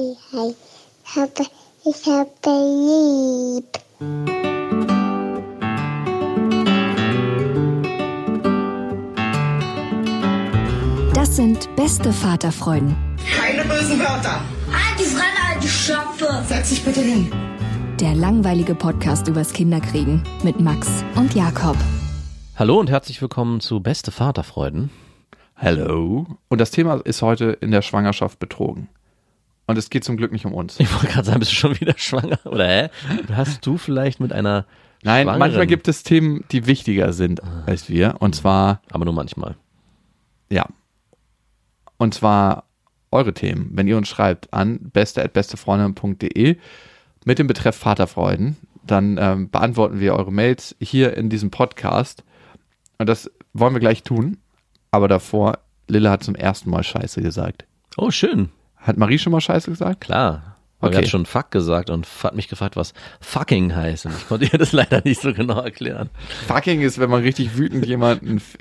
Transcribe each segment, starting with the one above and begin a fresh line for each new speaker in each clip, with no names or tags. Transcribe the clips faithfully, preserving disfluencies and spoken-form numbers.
hi, hi. Ich habe, ich habe lieb.
Das sind beste Vaterfreuden.
Keine bösen Wörter.
Alte Fremde, alte Schöpfe.
Setz dich bitte hin.
Der langweilige Podcast übers Kinderkriegen mit Max und Jakob.
Hallo und herzlich willkommen zu Beste Vaterfreuden.
Hallo. Und das Thema ist heute in der Schwangerschaft betrogen. Und es geht zum Glück nicht um uns.
Ich wollte gerade sagen, bist du schon wieder schwanger? Oder hä? Hast du vielleicht mit einer
Nein,
Schwangeren?
manchmal gibt es Themen, die wichtiger sind als wir. Und zwar,
Aber nur manchmal.
ja. Und zwar eure Themen. Wenn ihr uns schreibt an beste at bestefreundin punkt de mit dem Betreff Vaterfreuden, dann ähm, beantworten wir eure Mails hier in diesem Podcast. Und das wollen wir gleich tun. Aber davor, Lille hat zum ersten Mal Scheiße gesagt.
Oh, schön.
Hat Marie schon mal Scheiße gesagt?
Klar.
Okay.
Sie hat schon Fuck gesagt und hat mich gefragt, was fucking heißt. Und ich konnte ihr das leider nicht so genau erklären.
Fucking ist, wenn man richtig wütend jemanden... f-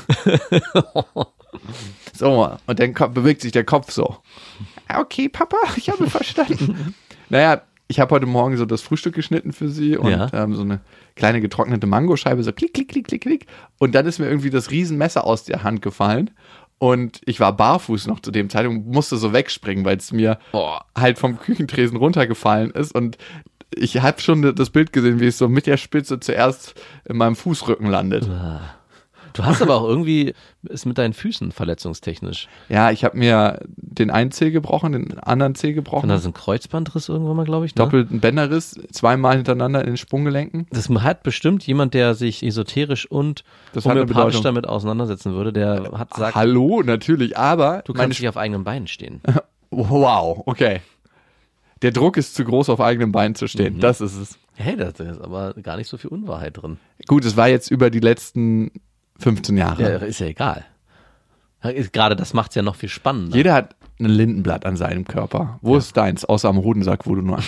so, und dann ko- bewegt sich der Kopf so. Okay, Papa, ich habe verstanden. Naja, ich habe heute Morgen so das Frühstück geschnitten für sie und
Ja.
ähm, so eine kleine getrocknete Mangoscheibe, so klick, klick, klick, klick, klick. Und dann ist mir irgendwie das Riesenmesser aus der Hand gefallen. Und ich war barfuß noch zu dem Zeitpunkt, musste so wegspringen, weil es mir
Oh.
halt vom Küchentresen runtergefallen ist. Und ich habe schon das Bild gesehen, wie es so mit der Spitze zuerst in meinem Fußrücken landet.
Du hast aber auch irgendwie, ist mit deinen Füßen verletzungstechnisch.
Ja, ich habe mir den einen Zeh gebrochen, den anderen Zeh gebrochen.
Und da ist ein Kreuzbandriss irgendwann mal, glaube ich. Ne?
Doppelten Bänderriss, zweimal hintereinander in den Sprunggelenken.
Das hat bestimmt jemand, der sich esoterisch und
Das hat eine
homöopathisch
Bedeutung.
damit auseinandersetzen würde, der hat gesagt,
Hallo, natürlich, aber
du
meine
kannst nicht auf eigenen Beinen stehen.
wow, okay. Der Druck ist zu groß, auf eigenen Beinen zu
Mhm.
stehen. Das ist es.
Hey, da ist aber gar nicht so viel Unwahrheit drin.
Gut, es war jetzt über die letzten fünfzehn Jahre.
Ja, ist ja egal. Gerade das macht es ja noch viel spannender.
Jeder hat ein Lindenblatt an seinem Körper. Wo ist deins? Außer am Hodensack, wo du nur...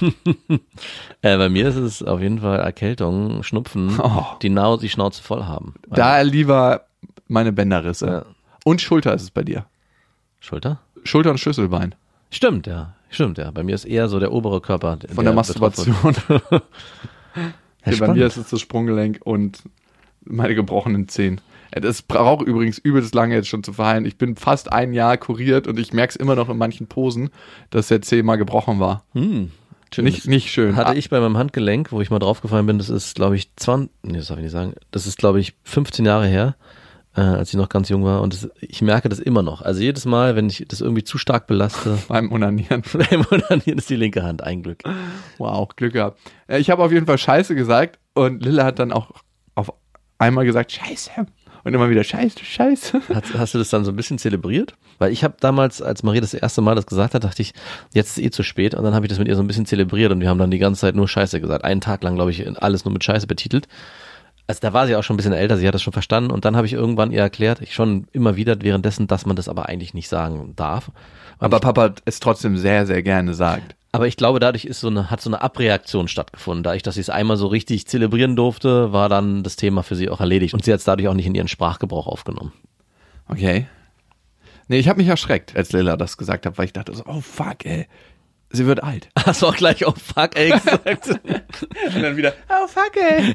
Äh, bei mir ist es auf jeden Fall Erkältung, Schnupfen,
Oh.
die, Nau die Schnauze voll haben.
Da lieber meine Bänderrisse.
Ja.
Und Schulter ist es bei dir.
Schulter?
Schulter und Schlüsselbein.
Stimmt, ja. Stimmt, ja. Bei mir ist eher so der obere Körper.
Von der Masturbation.
Ja,
Okay, bei
spannend.
mir ist es das Sprunggelenk und meine gebrochenen Zehen. Das braucht übrigens übelst lange jetzt schon zu verheilen. Ich bin fast ein Jahr kuriert und ich merke es immer noch in manchen Posen, dass der Zeh mal gebrochen war.
Hm, schön.
Nicht, nicht schön.
Hatte
Ah,
ich bei meinem Handgelenk, wo ich mal draufgefallen bin, das ist, glaube ich, zwanzig, nee, das darf ich nicht sagen, das ist, glaube ich, fünfzehn Jahre her, äh, als ich noch ganz jung war und das, ich merke das immer noch. Also jedes Mal, wenn ich das irgendwie zu stark belaste,
beim Onanieren.
beim Onanieren ist die linke Hand ein Glück.
Wow, Glück gehabt. Äh, Ich habe auf jeden Fall Scheiße gesagt und Lille hat dann auch auf einmal gesagt, Scheiße. Und immer wieder Scheiße, Scheiße.
Hast, hast du das dann so ein bisschen zelebriert? Weil ich habe damals, als Marie das erste Mal das gesagt hat, dachte ich, jetzt ist eh zu spät. Und dann habe ich das mit ihr so ein bisschen zelebriert und wir haben dann die ganze Zeit nur Scheiße gesagt. Einen Tag lang, glaube ich, alles nur mit Scheiße betitelt. Also da war sie auch schon ein bisschen älter, sie hat das schon verstanden. Und dann habe ich irgendwann ihr erklärt, ich schon immer wieder währenddessen, dass man das aber eigentlich nicht sagen darf. Und
Aber
ich,
Papa es trotzdem sehr, sehr gerne sagt.
aber ich glaube, dadurch ist so eine, hat so eine Abreaktion stattgefunden. Dadurch, dass sie es einmal so richtig zelebrieren durfte, war dann das Thema für sie auch erledigt. Und sie hat es dadurch auch nicht in ihren Sprachgebrauch aufgenommen.
Okay. Nee, ich habe mich erschreckt, als Lilla das gesagt hat, weil ich dachte so, oh fuck, ey. Sie wird alt.
Hast du auch gleich auf Fuck, ey, gesagt?
Und dann wieder, oh fuck, ey.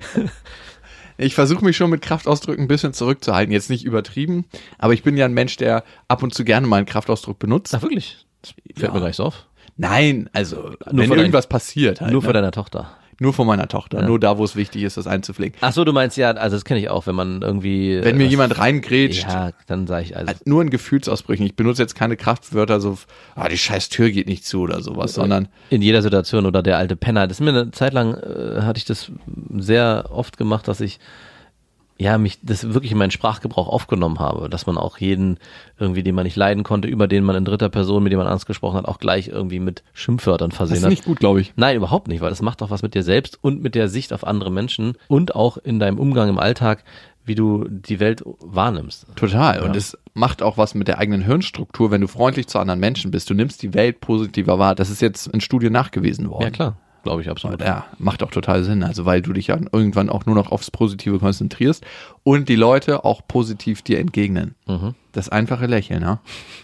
Ich versuche mich schon mit Kraftausdrücken ein bisschen zurückzuhalten. Jetzt nicht übertrieben, aber ich bin ja ein Mensch, der ab und zu gerne mal einen Kraftausdruck benutzt.
Ach, wirklich? Das fällt
Ja.
mir gar nicht so auf.
Nein, also wenn
von
irgendwas passiert halt.
Nur
ne?
von deiner Tochter.
Nur von meiner Tochter.
Ja.
Nur da, wo es wichtig ist, das einzupflegen.
Ach so, du meinst ja, also das kenne ich auch, wenn man irgendwie...
Wenn mir
was-
jemand reingrätscht,
Ja, dann sage ich also...
halt nur in Gefühlsausbrüchen. Ich benutze jetzt keine Kraftwörter so, ah, die scheiß Tür geht nicht zu oder sowas, sondern
in jeder Situation oder der alte Penner. Das ist mir eine Zeit lang, äh, hatte ich das sehr oft gemacht, dass ich ja mich das wirklich in meinen Sprachgebrauch aufgenommen habe, dass man auch jeden irgendwie, den man nicht leiden konnte, über den man in dritter Person, mit dem man Angst gesprochen hat, auch gleich irgendwie mit Schimpfwörtern
das
versehen
ist
hat.
nicht gut, glaube ich.
Nein, überhaupt nicht, weil das macht doch was mit dir selbst und mit der Sicht auf andere Menschen und auch in deinem Umgang im Alltag, wie du die Welt wahrnimmst.
Total.
Ja.
Und es macht auch was mit der eigenen Hirnstruktur, wenn du freundlich zu anderen Menschen bist. Du nimmst die Welt positiver wahr. Das ist jetzt in Studien nachgewiesen worden.
Ja, klar. Glaube ich absolut.
Ja, macht auch total Sinn. Also, weil du dich ja irgendwann auch nur noch aufs Positive konzentrierst und die Leute auch positiv dir entgegnen.
Mhm.
Das einfache Lächeln, ja.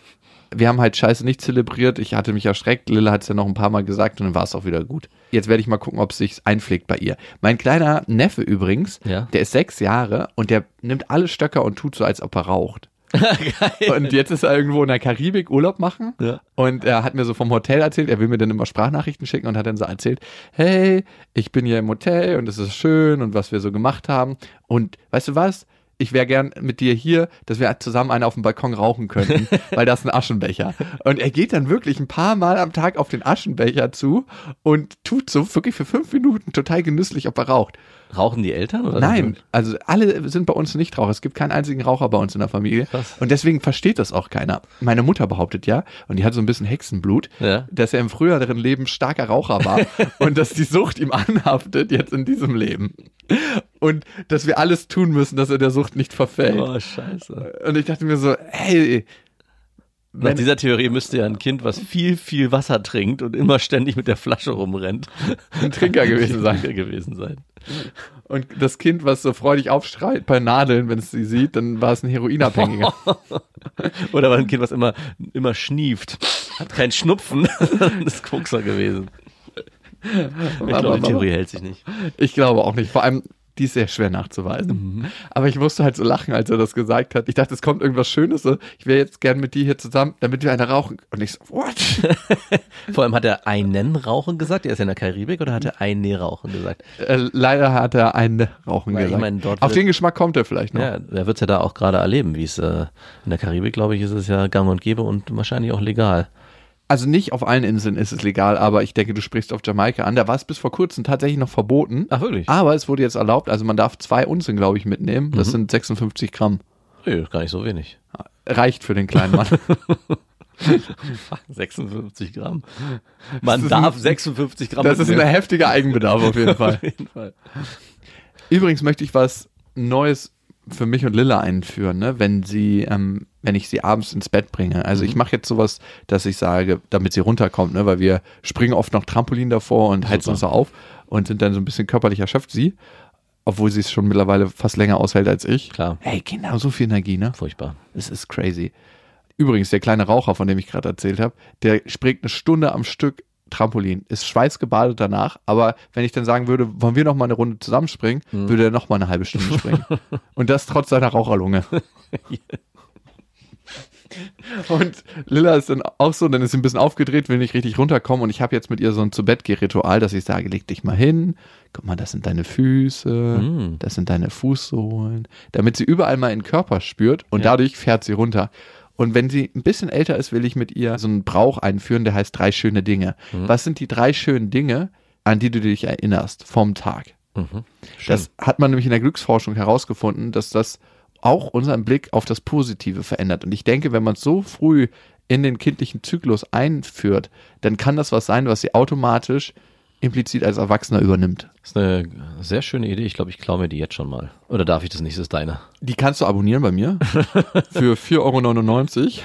wir haben halt Scheiße nicht zelebriert. Ich hatte mich erschreckt. Lilla hat es ja noch ein paar Mal gesagt und dann war es auch wieder gut. Jetzt werde ich mal gucken, ob es sich einpflegt bei ihr. Mein kleiner Neffe übrigens,
Ja.
der ist sechs Jahre und der nimmt alle Stöcker und tut so, als ob er raucht.
Geil.
Und jetzt ist er irgendwo in der Karibik Urlaub machen
Ja.
und er hat mir so vom Hotel erzählt, er will mir dann immer Sprachnachrichten schicken und hat dann so erzählt, hey, ich bin hier im Hotel und es ist schön und was wir so gemacht haben und weißt du was, ich wäre gern mit dir hier, dass wir zusammen einen auf dem Balkon rauchen könnten, weil das ist ein Aschenbecher. Und er geht dann wirklich ein paar Mal am Tag auf den Aschenbecher zu und tut so wirklich für fünf Minuten total genüsslich, ob er raucht.
Rauchen die Eltern? Oder
Nein, also alle sind bei uns nicht Raucher. Es gibt keinen einzigen Raucher bei uns in der Familie.
Krass.
Und deswegen versteht das auch keiner. Meine Mutter behauptet ja, und die hat so ein bisschen Hexenblut,
Ja.
dass er im früheren Leben starker Raucher war und dass die Sucht ihm anhaftet jetzt in diesem Leben. Und dass wir alles tun müssen, dass er der Sucht nicht verfällt.
Oh, scheiße.
Und ich dachte mir so, hey,
Nach dieser Theorie müsste ja ein Kind, was viel, viel Wasser trinkt und immer ständig mit der Flasche rumrennt,
ein Trinker gewesen sein.
Trinker gewesen sein.
Und das Kind, was so freudig aufschreit bei Nadeln, wenn es sie sieht, dann war es ein Heroinabhängiger.
Oder war ein Kind, was immer, immer schnieft. Hat keinen Schnupfen. Das ist Kokser gewesen. Ich glaube, die Theorie hält sich nicht.
Ich glaube auch nicht. Vor allem, die ist sehr schwer nachzuweisen.
Mhm.
Aber ich musste halt so lachen, als er das gesagt hat. Ich dachte, es kommt irgendwas Schönes. So, ich wäre jetzt gern mit dir hier zusammen, damit wir eine rauchen. Und ich so, what?
Vor allem hat er einen Rauchen gesagt. Er ist ja in der Karibik, oder hat er eine Rauchen gesagt?
Äh, leider hat er einen Rauchen
Weil ich
gesagt.
meine, dort
Auf
wird-
den Geschmack kommt er vielleicht noch.
Ja, er wird es ja da auch gerade erleben, wie es äh, in der Karibik, glaube ich, ist es ja gang und gäbe und wahrscheinlich auch legal.
Also nicht auf allen Inseln ist es legal, aber ich denke, du sprichst auf Jamaika an. Da war es bis vor kurzem tatsächlich noch verboten.
Ach, wirklich?
Aber es wurde jetzt erlaubt. Also man darf zwei Unzen, glaube ich, mitnehmen. Das
Mhm.
sind sechsundfünfzig Gramm.
Nee, ist gar nicht so wenig.
Reicht für den kleinen Mann.
sechsundfünfzig Gramm. Man
Das ist
darf
ein-
sechsundfünfzig Gramm
Das ist ein
mitnehmen.
heftiger Eigenbedarf auf jeden Fall.
Auf jeden Fall.
Übrigens möchte ich was Neues für mich und Lilla einführen, ne? Wenn sie, ähm, wenn ich sie abends ins Bett bringe. Also ich mache jetzt sowas, dass ich sage, damit sie runterkommt, ne? Weil wir springen oft noch Trampolin davor und heizen
Super.
uns so auf und sind dann so ein bisschen körperlich erschöpft, sie, obwohl sie es schon mittlerweile fast länger aushält als ich.
Klar.
Hey, Kinder, so viel Energie, ne?
Furchtbar.
Es ist crazy. Übrigens, der kleine Raucher, von dem ich gerade erzählt habe, der springt eine Stunde am Stück Trampolin, ist schweißgebadet danach, aber wenn ich dann sagen würde, wollen wir noch mal eine Runde zusammenspringen,
Hm.
würde er noch mal eine halbe Stunde springen. Und das trotz seiner Raucherlunge. Und Lilla ist dann auch so, dann ist sie ein bisschen aufgedreht, will nicht richtig runterkommen und ich habe jetzt mit ihr so ein Zu-Bett-Geh-Ritual, dass ich sage, leg dich mal hin, guck mal, das sind deine Füße,
Mm.
das sind deine Fußsohlen, damit sie überall mal in den Körper spürt und
Ja.
dadurch fährt sie runter. Und wenn sie ein bisschen älter ist, will ich mit ihr so einen Brauch einführen, der heißt drei schöne Dinge.
Mhm.
Was sind die drei schönen Dinge, an die du dich erinnerst vom Tag?
Mhm. Schön.
Das hat man nämlich in der Glücksforschung herausgefunden, dass das auch unseren Blick auf das Positive verändert. Und ich denke, wenn man es so früh in den kindlichen Zyklus einführt, dann kann das was sein, was sie automatisch implizit als Erwachsener übernimmt.
Das ist eine sehr schöne Idee. Ich glaube, ich klaue mir die jetzt schon mal. Oder darf ich das nicht? Das ist deine.
Die kannst du abonnieren bei mir für vier Euro neunundneunzig.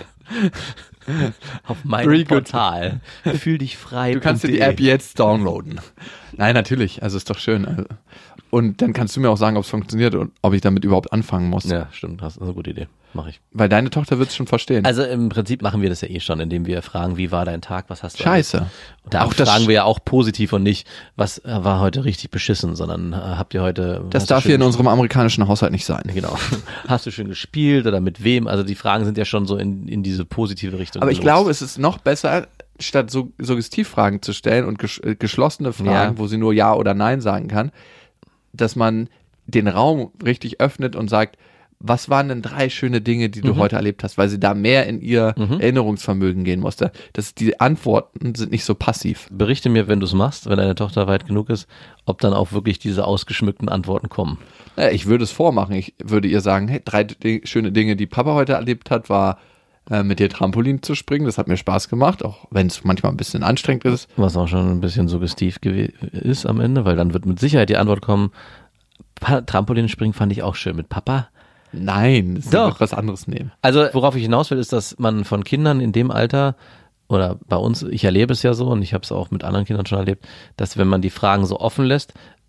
Auf meinem
Very good.
Portal. Fühl dich frei.
Du kannst dir die App jetzt downloaden. Nein, natürlich. Also ist doch schön. Also, und dann kannst du mir auch sagen, ob es funktioniert und ob ich damit überhaupt anfangen muss.
Ja, stimmt. Das ist eine gute Idee. Mache ich.
Weil deine Tochter wird es schon verstehen.
Also im Prinzip machen wir das ja eh schon, indem wir fragen, wie war dein Tag, was hast du
Scheiße.
erlebt? Und da
Auch das
fragen
sch-
wir ja auch positiv und nicht, was äh, war heute richtig beschissen, sondern äh, habt ihr heute...
das
hast du
darf
schön
hier in
ges-
unserem amerikanischen Haushalt nicht sein.
Genau. Hast du schön gespielt oder mit wem? Also die Fragen sind ja schon so in, in diese positive Richtung.
Aber ich
los.
glaube, es ist noch besser, statt so Suggestivfragen zu stellen und ges äh, geschlossene Fragen,
Ja.
wo sie nur Ja oder Nein sagen kann, dass man den Raum richtig öffnet und sagt, was waren denn drei schöne Dinge, die du
Mhm.
heute erlebt hast, weil sie da mehr in ihr
Mhm.
Erinnerungsvermögen gehen musste. Das, die Antworten sind nicht so passiv.
Berichte mir, wenn du es machst, wenn deine Tochter weit genug ist, ob dann auch wirklich diese ausgeschmückten Antworten kommen.
Naja, ich würde es vormachen. Ich würde ihr sagen, hey, drei Di- schöne Dinge, die Papa heute erlebt hat, war äh, mit dir Trampolin zu springen. Das hat mir Spaß gemacht, auch wenn es manchmal ein bisschen anstrengend ist.
Was auch schon ein bisschen suggestiv gew- ist am Ende, weil dann wird mit Sicherheit die Antwort kommen, Pa- Trampolinspringen fand ich auch schön mit Papa.
Nein, das
Doch.
ist was anderes nehmen.
Also worauf ich hinaus will, ist, dass man von Kindern in dem Alter oder bei uns, ich erlebe es ja so und ich habe es auch mit anderen Kindern schon erlebt, dass wenn man die Fragen so offen lässt,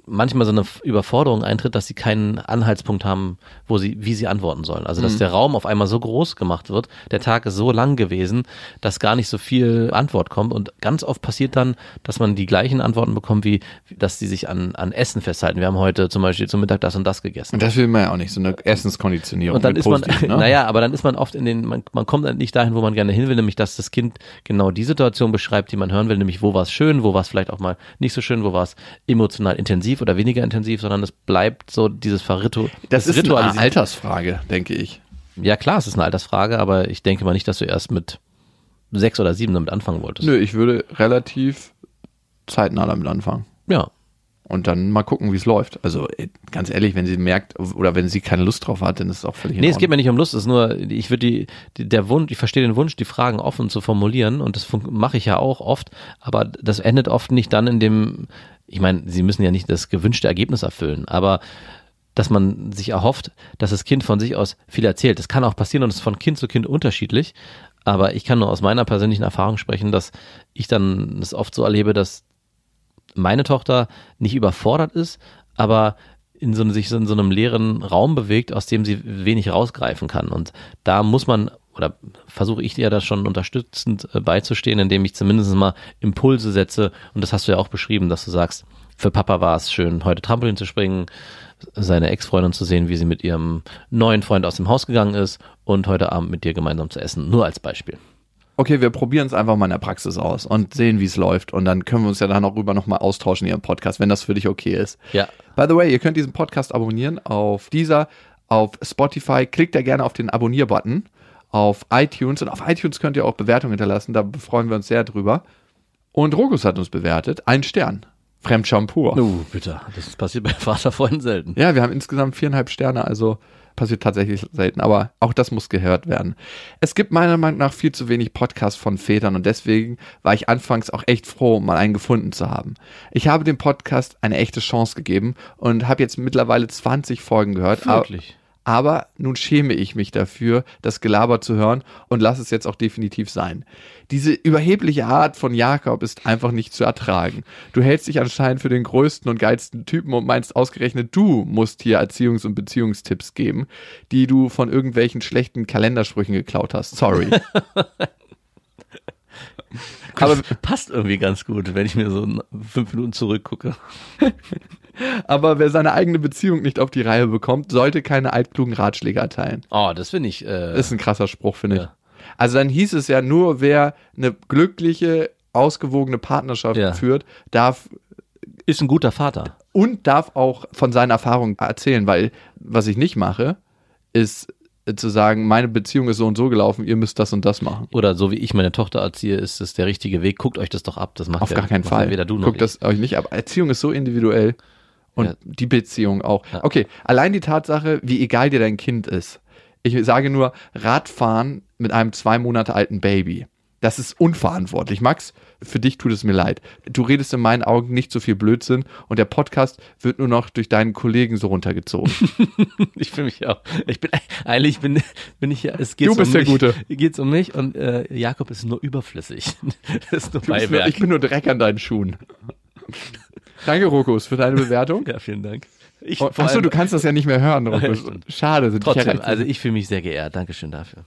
manchmal so eine Überforderung eintritt, dass sie keinen Anhaltspunkt haben, wo sie, wie sie antworten sollen. Also dass mhm. der Raum auf einmal so groß gemacht wird, der Tag ist so lang gewesen, dass gar nicht so viel Antwort kommt. Und ganz oft passiert dann, dass man die gleichen Antworten bekommt, wie dass sie sich an, an Essen festhalten. Wir haben heute zum Beispiel zum Mittag das und das gegessen.
Und das will man ja auch nicht, so eine Essenskonditionierung.
Und dann ist man,
positiv, ne?
naja, aber dann ist man oft in den, man, man kommt dann nicht dahin, wo man gerne hin will, nämlich dass das Kind genau die Situation beschreibt, die man hören will, nämlich wo war es schön, wo war es vielleicht auch mal nicht so schön, wo war es emotional intensiv oder weniger intensiv, sondern es bleibt so dieses Verritu.
Das, das ist
Ritualisieren.
eine Altersfrage, denke ich.
Ja klar, es ist eine Altersfrage, aber ich denke mal nicht, dass du erst mit sechs oder sieben damit anfangen wolltest.
Nö, ich würde relativ zeitnah damit anfangen.
Ja.
Und dann mal gucken, wie es läuft. Also ganz ehrlich, wenn sie merkt oder wenn sie keine Lust drauf hat, dann ist es auch völlig in
Nee,
Ordnung.
es geht mir nicht um Lust, es ist nur, ich würde die, die, der Wunsch, ich verstehe den Wunsch, die Fragen offen zu formulieren und das mache ich ja auch oft, aber das endet oft nicht dann in dem, ich meine, sie müssen ja nicht das gewünschte Ergebnis erfüllen, aber dass man sich erhofft, dass das Kind von sich aus viel erzählt. Das kann auch passieren und es ist von Kind zu Kind unterschiedlich, aber ich kann nur aus meiner persönlichen Erfahrung sprechen, dass ich dann es oft so erlebe, dass meine Tochter nicht überfordert ist, aber in so, sich in so einem leeren Raum bewegt, aus dem sie wenig rausgreifen kann. Und da muss man, oder versuche ich dir das schon unterstützend äh, beizustehen, indem ich zumindest mal Impulse setze. Und das hast du ja auch beschrieben, dass du sagst, für Papa war es schön, heute Trampolin zu springen, seine Ex-Freundin zu sehen, wie sie mit ihrem neuen Freund aus dem Haus gegangen ist und heute Abend mit dir gemeinsam zu essen. Nur als Beispiel.
Okay, wir probieren es einfach mal in der Praxis aus und sehen, wie es läuft. Und dann können wir uns ja dann auch rüber nochmal austauschen in Ihrem Podcast, wenn das für dich okay ist.
Ja.
By the way, ihr könnt diesen Podcast abonnieren auf Deezer, auf Spotify. Klickt da gerne auf den Abonnier-Button, auf iTunes. Und auf iTunes könnt ihr auch Bewertungen hinterlassen, da freuen wir uns sehr drüber. Und Rokus hat uns bewertet, ein Stern. Fremdscham pur.
Oh, bitte. Das passiert bei Vaterfreunden selten.
Ja, wir haben insgesamt viereinhalb Sterne, also passiert tatsächlich selten, aber auch das muss gehört werden. Es gibt meiner Meinung nach viel zu wenig Podcasts von Vätern und deswegen war ich anfangs auch echt froh, mal einen gefunden zu haben. Ich habe dem Podcast eine echte Chance gegeben und habe jetzt mittlerweile zwanzig Folgen gehört.
Wirklich?
Aber nun schäme ich mich dafür, das Gelaber zu hören und lasse es jetzt auch definitiv sein. Diese überhebliche Art von Jakob ist einfach nicht zu ertragen. Du hältst dich anscheinend für den größten und geilsten Typen und meinst ausgerechnet, du musst hier Erziehungs- und Beziehungstipps geben, die du von irgendwelchen schlechten Kalendersprüchen geklaut hast. Sorry.
Aber passt irgendwie ganz gut, wenn ich mir so fünf Minuten zurückgucke.
Aber wer seine eigene Beziehung nicht auf die Reihe bekommt, sollte keine altklugen Ratschläge erteilen.
Oh, das finde ich... Äh,
das ist ein krasser Spruch, finde
ja.
ich. Also dann hieß es ja, nur wer eine glückliche, ausgewogene Partnerschaft
ja.
führt, darf...
Ist ein guter Vater.
Und darf auch von seinen Erfahrungen erzählen, weil was ich nicht mache, ist zu sagen, meine Beziehung ist so und so gelaufen, ihr müsst das und das machen.
Oder so wie ich meine Tochter erziehe, ist das der richtige Weg. Guckt euch das doch ab. Das macht
Auf
ja,
gar keinen
macht
Fall.
Ja weder du noch
Guckt
ich.
das euch nicht ab. Erziehung ist so individuell und
ja.
die Beziehung auch.
Ja.
Okay, allein die Tatsache, wie egal dir dein Kind ist. Ich sage nur, Radfahren mit einem zwei Monate alten Baby. Das ist unverantwortlich. Max, für dich tut es mir leid. Du redest in meinen Augen nicht so viel Blödsinn und der Podcast wird nur noch durch deinen Kollegen so runtergezogen.
Ich fühle mich auch. Ich bin eigentlich bin, bin ich ja. Es geht
Du bist
um
der
mich,
Gute.
Geht's um mich und äh, Jakob ist nur überflüssig. Das ist nur
Du bist nur,
Beiwerk.
ich bin nur Dreck an deinen Schuhen. Danke, Rokus, für deine Bewertung.
Ja, vielen Dank. Ich,
Oh,
vor
achso,
allem-
du kannst das ja nicht mehr hören, Rokus.
stimmt.
Schade. Sind
Trotzdem,
dich
also ich fühle mich sehr geehrt. Dankeschön dafür.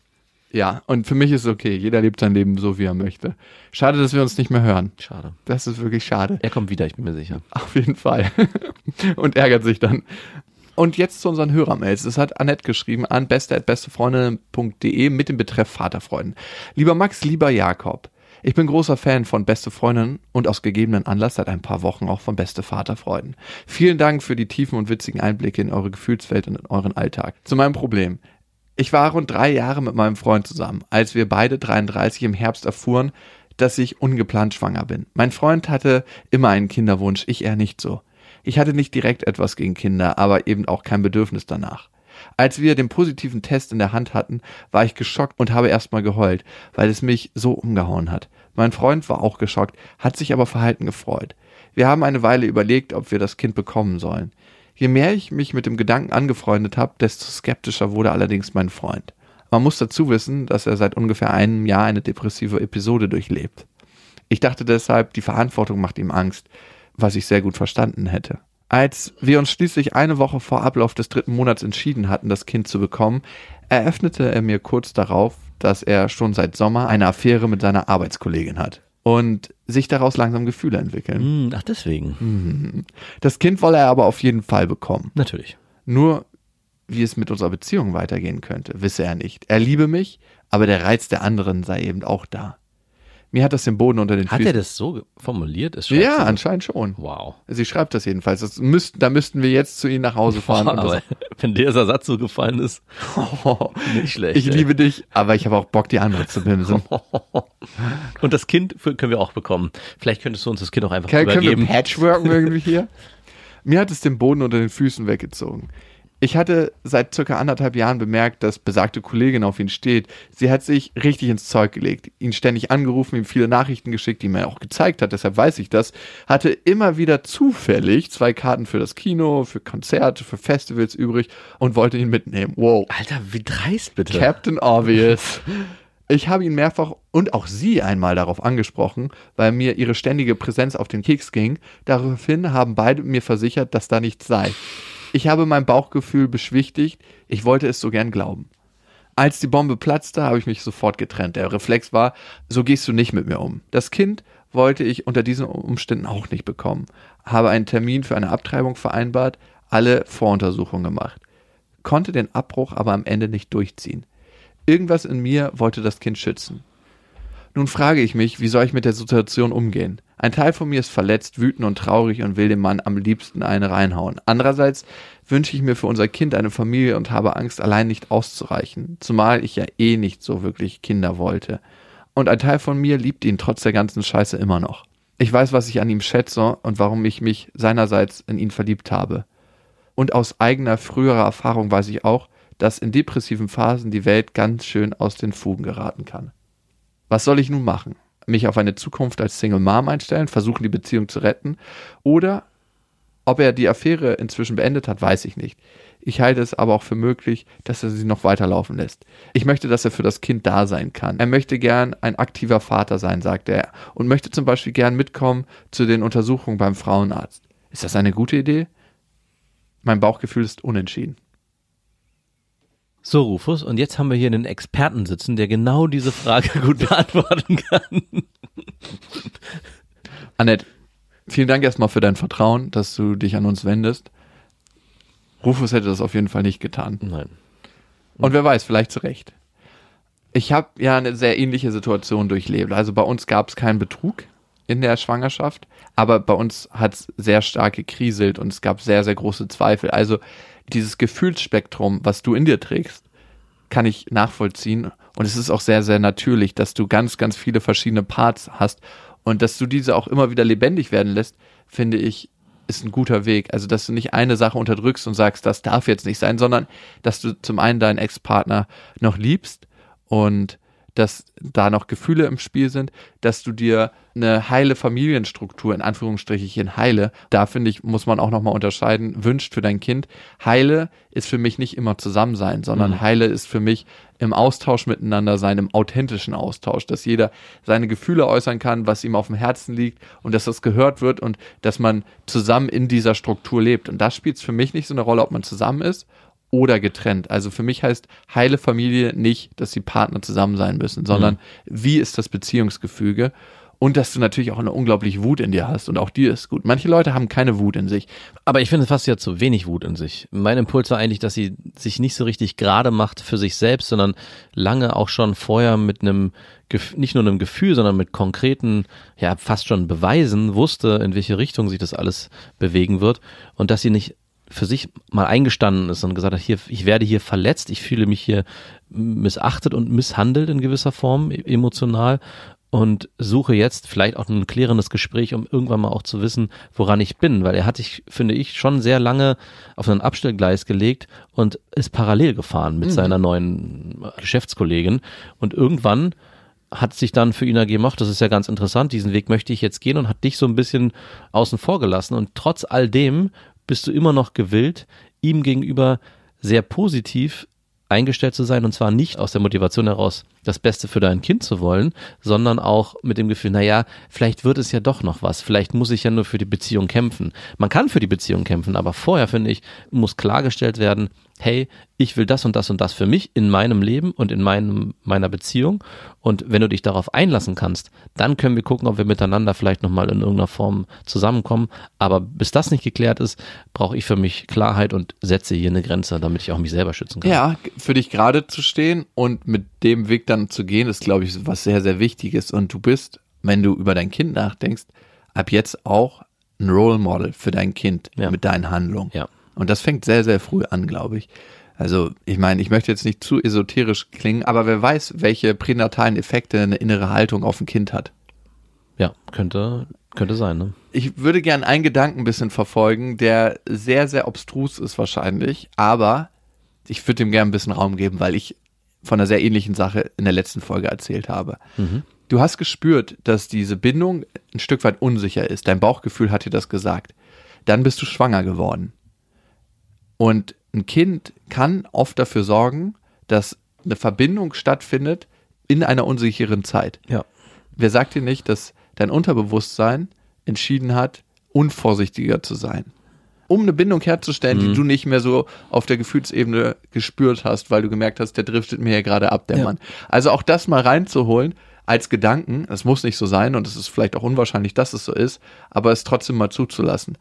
Ja, und für mich ist es okay. Jeder lebt sein Leben so, wie er möchte. Schade, dass wir uns nicht mehr hören.
Schade.
Das ist wirklich schade.
Er kommt wieder, ich bin mir sicher.
Auf jeden Fall. Und ärgert sich dann. Und jetzt zu unseren Hörermails. Das hat Annette geschrieben an beste at bestefreundinnen punkt de mit dem Betreff Vaterfreunden. Lieber Max, lieber Jakob. Ich bin großer Fan von Beste Freundinnen und aus gegebenen Anlass seit ein paar Wochen auch von Beste Vaterfreunden. Vielen Dank für die tiefen und witzigen Einblicke in eure Gefühlswelt und in euren Alltag. Zu meinem Problem. Ich war rund drei Jahre mit meinem Freund zusammen, als wir beide dreiunddreißig im Herbst erfuhren, dass ich ungeplant schwanger bin. Mein Freund hatte immer einen Kinderwunsch, ich eher nicht so. Ich hatte nicht direkt etwas gegen Kinder, aber eben auch kein Bedürfnis danach. Als wir den positiven Test in der Hand hatten, war ich geschockt und habe erstmal geheult, weil es mich so umgehauen hat. Mein Freund war auch geschockt, hat sich aber verhalten gefreut. Wir haben eine Weile überlegt, ob wir das Kind bekommen sollen. Je mehr ich mich mit dem Gedanken angefreundet habe, desto skeptischer wurde allerdings mein Freund. Man muss dazu wissen, dass er seit ungefähr einem Jahr eine depressive Episode durchlebt. Ich dachte deshalb, die Verantwortung macht ihm Angst, was ich sehr gut verstanden hätte. Als wir uns schließlich eine Woche vor Ablauf des dritten Monats entschieden hatten, das Kind zu bekommen, eröffnete er mir kurz darauf, dass er schon seit Sommer eine Affäre mit seiner Arbeitskollegin hat und sich daraus langsam Gefühle entwickeln.
Hm, ach, deswegen.
Mhm. Das Kind wolle er aber auf jeden Fall bekommen.
Natürlich.
Nur, wie es mit unserer Beziehung weitergehen könnte, wisse er nicht. Er liebe mich, aber der Reiz der anderen sei eben auch da. Mir hat das den Boden unter den
Hat
Füßen...
er das so formuliert? Es
Ja,
so.
anscheinend schon.
Wow.
Sie schreibt das jedenfalls. Das müssten, da müssten wir jetzt zu Ihnen nach Hause fahren.
Boah,
und
aber wenn dieser Satz so gefallen ist,
das,
nicht schlecht.
ich
ey.
liebe dich, aber ich habe auch Bock, die andere zu bimsen.
Und das Kind für- können wir auch bekommen. Vielleicht könntest du uns das Kind auch einfach
Können, können wir
übergeben.
patchworken irgendwie hier? Mir hat es den Boden unter den Füßen weggezogen. Ich hatte seit circa anderthalb Jahren bemerkt, dass besagte Kollegin auf ihn steht. Sie hat sich richtig ins Zeug gelegt, ihn ständig angerufen, ihm viele Nachrichten geschickt, die mir auch gezeigt hat, deshalb weiß ich das. Hatte immer wieder zufällig zwei Karten für das Kino, für Konzerte, für Festivals übrig und wollte ihn mitnehmen. Wow.
Alter, wie dreist bitte.
Captain Obvious. Ich habe ihn mehrfach und auch sie einmal darauf angesprochen, weil mir ihre ständige Präsenz auf den Keks ging. Daraufhin haben beide mir versichert, dass da nichts sei. Ich habe mein Bauchgefühl beschwichtigt, ich wollte es so gern glauben. Als die Bombe platzte, habe ich mich sofort getrennt. Der Reflex war, so gehst du nicht mit mir um. Das Kind wollte ich unter diesen Umständen auch nicht bekommen. Habe einen Termin für eine Abtreibung vereinbart, alle Voruntersuchungen gemacht. Konnte den Abbruch aber am Ende nicht durchziehen. Irgendwas in mir wollte das Kind schützen. Nun frage ich mich, wie soll ich mit der Situation umgehen? Ein Teil von mir ist verletzt, wütend und traurig und will dem Mann am liebsten eine reinhauen. Andererseits wünsche ich mir für unser Kind eine Familie und habe Angst, allein nicht auszureichen. Zumal ich ja eh nicht so wirklich Kinder wollte. Und ein Teil von mir liebt ihn trotz der ganzen Scheiße immer noch. Ich weiß, was ich an ihm schätze und warum ich mich seinerseits in ihn verliebt habe. Und aus eigener früherer Erfahrung weiß ich auch, dass in depressiven Phasen die Welt ganz schön aus den Fugen geraten kann. Was soll ich nun machen? Mich auf eine Zukunft als Single Mom einstellen, versuchen die Beziehung zu retten? Oder ob er die Affäre inzwischen beendet hat, weiß ich nicht. Ich halte es aber auch für möglich, dass er sie noch weiterlaufen lässt. Ich möchte, dass er für das Kind da sein kann. Er möchte gern ein aktiver Vater sein, sagte er, und möchte zum Beispiel gern mitkommen zu den Untersuchungen beim Frauenarzt. Ist das eine gute Idee? Mein Bauchgefühl ist unentschieden.
So, Rufus, und jetzt haben wir hier einen Experten sitzen, der genau diese Frage gut beantworten kann.
Annette, vielen Dank erstmal für dein Vertrauen, dass du dich an uns wendest. Rufus hätte das auf jeden Fall nicht getan.
Nein.
Und wer weiß, vielleicht zu Recht. Ich habe ja eine sehr ähnliche Situation durchlebt. Also bei uns gab es keinen Betrug in der Schwangerschaft, aber bei uns hat es sehr stark gekriselt und es gab sehr, sehr große Zweifel. Also dieses Gefühlsspektrum, was du in dir trägst, kann ich nachvollziehen. Und es ist auch sehr, sehr natürlich, dass du ganz, ganz viele verschiedene Parts hast und dass du diese auch immer wieder lebendig werden lässt, finde ich, ist ein guter Weg. Also, dass du nicht eine Sache unterdrückst und sagst, das darf jetzt nicht sein, sondern dass du zum einen deinen Ex-Partner noch liebst und dass da noch Gefühle im Spiel sind, dass du dir eine heile Familienstruktur, in Anführungsstrichen heile, da finde ich, muss man auch nochmal unterscheiden, wünscht für dein Kind. Heile ist für mich nicht immer zusammen sein, sondern mhm. heile ist für mich im Austausch miteinander sein, im authentischen Austausch, dass jeder seine Gefühle äußern kann, was ihm auf dem Herzen liegt und dass das gehört wird und dass man zusammen in dieser Struktur lebt. Und da spielt es für mich nicht so eine Rolle, ob man zusammen ist oder getrennt. Also für mich heißt heile Familie nicht, dass die Partner zusammen sein müssen, sondern mhm. wie ist das Beziehungsgefüge und dass du natürlich auch eine unglaubliche Wut in dir hast und auch die ist gut. Manche Leute haben keine Wut in sich. Aber
ich finde fast ja zu wenig Wut in sich. Mein Impuls war eigentlich, dass sie sich nicht so richtig gerade macht für sich selbst, sondern lange auch schon vorher mit einem, nicht nur einem Gefühl, sondern mit konkreten, ja fast schon Beweisen wusste, in welche Richtung sich das alles bewegen wird und dass sie nicht für sich mal eingestanden ist und gesagt hat, hier, ich werde hier verletzt, ich fühle mich hier missachtet und misshandelt in gewisser Form, emotional und suche jetzt vielleicht auch ein klärendes Gespräch, um irgendwann mal auch zu wissen, woran ich bin, weil er hat sich, finde ich, schon sehr lange auf ein Abstellgleis gelegt und ist parallel gefahren mit mhm. seiner neuen Geschäftskollegin und irgendwann hat sich dann für ihn ergeben, ach, das ist ja ganz interessant, diesen Weg möchte ich jetzt gehen und hat dich so ein bisschen außen vor gelassen und trotz all dem bist du immer noch gewillt, ihm gegenüber sehr positiv eingestellt zu sein und zwar nicht aus der Motivation heraus, das Beste für dein Kind zu wollen, sondern auch mit dem Gefühl, naja, vielleicht wird es ja doch noch was, vielleicht muss ich ja nur für die Beziehung kämpfen. Man kann für die Beziehung kämpfen, aber vorher, finde ich, muss klargestellt werden, hey, ich will das und das und das für mich in meinem Leben und in meinem, meiner Beziehung, und wenn du dich darauf einlassen kannst, dann können wir gucken, ob wir miteinander vielleicht nochmal in irgendeiner Form zusammenkommen, aber bis das nicht geklärt ist, brauche ich für mich Klarheit und setze hier eine Grenze, damit ich auch mich selber schützen kann.
Ja, für dich gerade zu stehen und mit dem Weg dann zu gehen, ist, glaube ich, was sehr, sehr Wichtiges, und du bist, wenn du über dein Kind nachdenkst, ab jetzt auch ein Role Model für dein Kind
Ja.
mit deinen Handlungen.
Ja.
Und das fängt sehr, sehr früh an, glaube ich. Also ich meine, ich möchte jetzt nicht zu esoterisch klingen, aber wer weiß, welche pränatalen Effekte eine innere Haltung auf ein Kind hat.
Ja, könnte, könnte sein, ne?
Ich würde gern einen Gedanken ein bisschen verfolgen, der sehr, sehr obstrus ist wahrscheinlich, aber ich würde dem gerne ein bisschen Raum geben, weil ich von einer sehr ähnlichen Sache in der letzten Folge erzählt habe.
Mhm.
Du hast gespürt, dass diese Bindung ein Stück weit unsicher ist. Dein Bauchgefühl hat dir das gesagt. Dann bist du schwanger geworden. Und ein Kind kann oft dafür sorgen, dass eine Verbindung stattfindet in einer unsicheren Zeit.
Ja.
Wer sagt dir nicht, dass dein Unterbewusstsein entschieden hat, unvorsichtiger zu sein? Um eine Bindung herzustellen,
Mhm.
die du nicht mehr so auf der Gefühlsebene gespürt hast, weil du gemerkt hast, der driftet mir hier gerade ab, der
Ja.
Mann. Also auch das mal reinzuholen als Gedanken, es muss nicht so sein und es ist vielleicht auch unwahrscheinlich, dass es so ist, aber es trotzdem mal zuzulassen.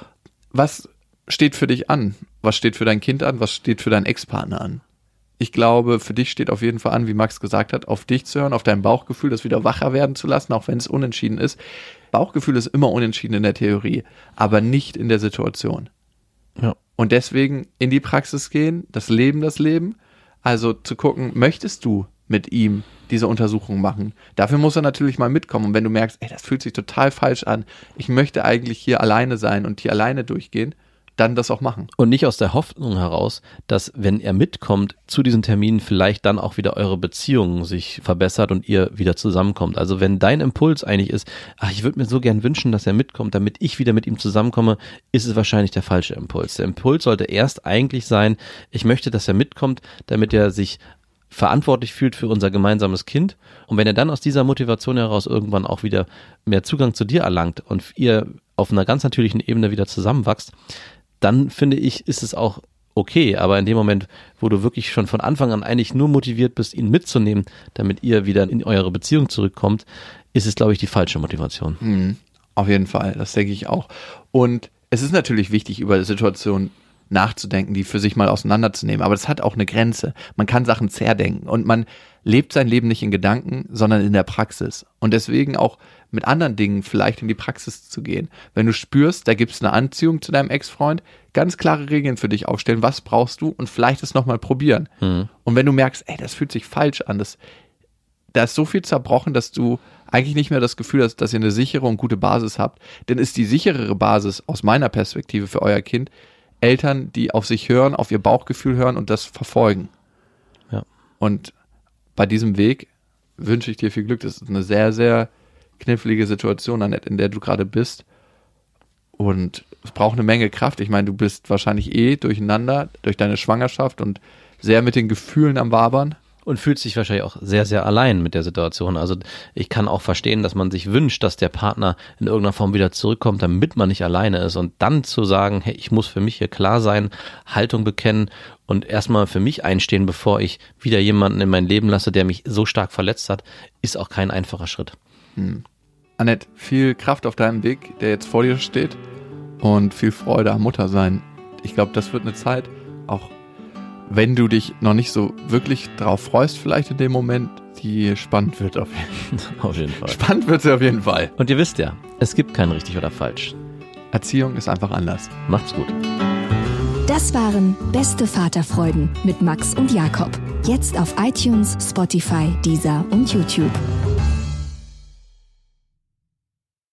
Was steht für dich an? Was steht für dein Kind an? Was steht für deinen Ex-Partner an? Ich glaube, für dich steht auf jeden Fall an, wie Max gesagt hat, auf dich zu hören, auf dein Bauchgefühl, das wieder wacher werden zu lassen, auch wenn es unentschieden ist. Bauchgefühl ist immer unentschieden in der Theorie, aber nicht in der Situation.
Ja.
Und deswegen in die Praxis gehen, das Leben, das Leben. Also zu gucken, möchtest du mit ihm diese Untersuchung machen? Dafür muss er natürlich mal mitkommen. Und wenn du merkst, ey, das fühlt sich total falsch an, ich möchte eigentlich hier alleine sein und hier alleine durchgehen, dann das auch machen.
Und nicht aus der Hoffnung heraus, dass, wenn er mitkommt zu diesen Terminen, vielleicht dann auch wieder eure Beziehung sich verbessert und ihr wieder zusammenkommt. Also wenn dein Impuls eigentlich ist, ach, ich würde mir so gern wünschen, dass er mitkommt, damit ich wieder mit ihm zusammenkomme, ist es wahrscheinlich der falsche Impuls. Der Impuls sollte erst eigentlich sein, ich möchte, dass er mitkommt, damit er sich verantwortlich fühlt für unser gemeinsames Kind. Und wenn er dann aus dieser Motivation heraus irgendwann auch wieder mehr Zugang zu dir erlangt und ihr auf einer ganz natürlichen Ebene wieder zusammenwachst, dann finde ich, ist es auch okay. Aber in dem Moment, wo du wirklich schon von Anfang an eigentlich nur motiviert bist, ihn mitzunehmen, damit ihr wieder in eure Beziehung zurückkommt, ist es, glaube ich, die falsche Motivation.
Mhm, auf jeden Fall, das denke ich auch. Und es ist natürlich wichtig, über Situationen nachzudenken, die für sich mal auseinanderzunehmen. Aber das hat auch eine Grenze. Man kann Sachen zerdenken und man lebt sein Leben nicht in Gedanken, sondern in der Praxis. Und deswegen auch mit anderen Dingen vielleicht in die Praxis zu gehen. Wenn du spürst, da gibt es eine Anziehung zu deinem Ex-Freund, ganz klare Regeln für dich aufstellen, was brauchst du, und vielleicht es nochmal probieren.
Mhm.
Und wenn du merkst, ey, das fühlt sich falsch an, das, da ist so viel zerbrochen, dass du eigentlich nicht mehr das Gefühl hast, dass ihr eine sichere und gute Basis habt, dann ist die sicherere Basis aus meiner Perspektive für euer Kind Eltern, die auf sich hören, auf ihr Bauchgefühl hören und das verfolgen.
Ja.
Und bei diesem Weg wünsche ich dir viel Glück. Das ist eine sehr, sehr knifflige Situation, Annette, in der du gerade bist. Und es braucht eine Menge Kraft. Ich meine, du bist wahrscheinlich eh durcheinander durch deine Schwangerschaft und sehr mit den Gefühlen am Wabern.
Und fühlt sich wahrscheinlich auch sehr, sehr allein mit der Situation. Also ich kann auch verstehen, dass man sich wünscht, dass der Partner in irgendeiner Form wieder zurückkommt, damit man nicht alleine ist. Und dann zu sagen, hey, ich muss für mich hier klar sein, Haltung bekennen und erstmal für mich einstehen, bevor ich wieder jemanden in mein Leben lasse, der mich so stark verletzt hat, ist auch kein einfacher Schritt.
Hm. Annette, viel Kraft auf deinem Weg, der jetzt vor dir steht, und viel Freude am Muttersein. Ich glaube, das wird eine Zeit, auch wenn du dich noch nicht so wirklich drauf freust, vielleicht in dem Moment, die spannend wird auf jeden Fall.
Auf jeden Fall.
Spannend wird sie auf jeden Fall.
Und ihr wisst ja, es gibt kein richtig oder falsch.
Erziehung ist einfach anders.
Macht's gut.
Das waren Beste Vaterfreuden mit Max und Jakob. Jetzt auf iTunes, Spotify, Deezer und YouTube.